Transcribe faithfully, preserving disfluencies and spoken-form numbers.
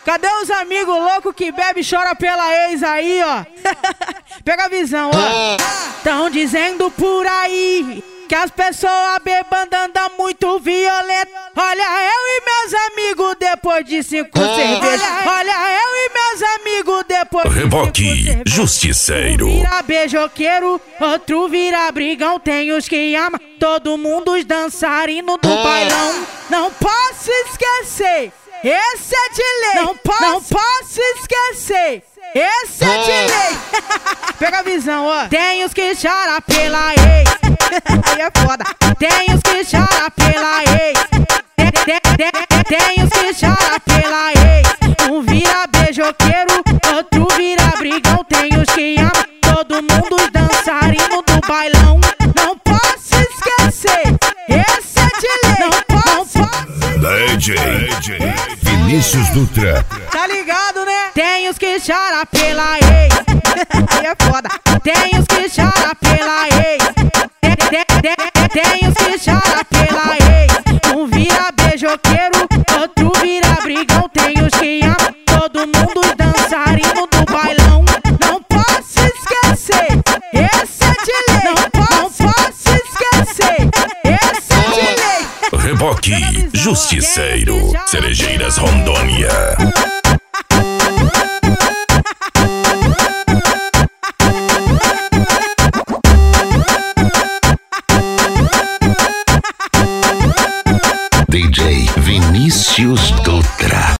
Cadê os amigos loucos que bebe e chora pela ex aí, ó? Pega a visão, ó. Tão dizendo por aí que as pessoas bebando andam muito violento. Olha eu e meus amigos depois de cinco cervejas. Olha eu e meus amigos depois de Reboque Justiceiro. Um vira beijoqueiro, outro vira brigão. Tem os que amam, todo mundo os dançarinos do bailão. Não posso esquecer, esse é de lei. Não posso, não posso esquecer, esse é de lei. Pega a visão, ó. Tem os que choram pela ex. Aí é foda. Tem os que choram pela ex. Tem, tem, tem, tem os que choram pela ex. Um vira beijoqueiro, outro vira brigão. Tem os que amam, todo mundo os dançarinos do bailão. Não posso esquecer, esse é de lei. Não posso, não posso. D J Vinícius Dutra. Tá ligado, né? Tem os que choram pela ex. Aí é foda. Tem os que choram pela ex. Tem, tem, tem, tem os que choram pela ex. Um vira beijoqueiro, outro vira brigão. Tem os que amam, todo mundo os dançarinos do bailão. Não posso esquecer, esse é de lei. Não posso, não posso esquecer, esse é de lei. Reboque Justiceiro, Cerejeiras, Rondônia.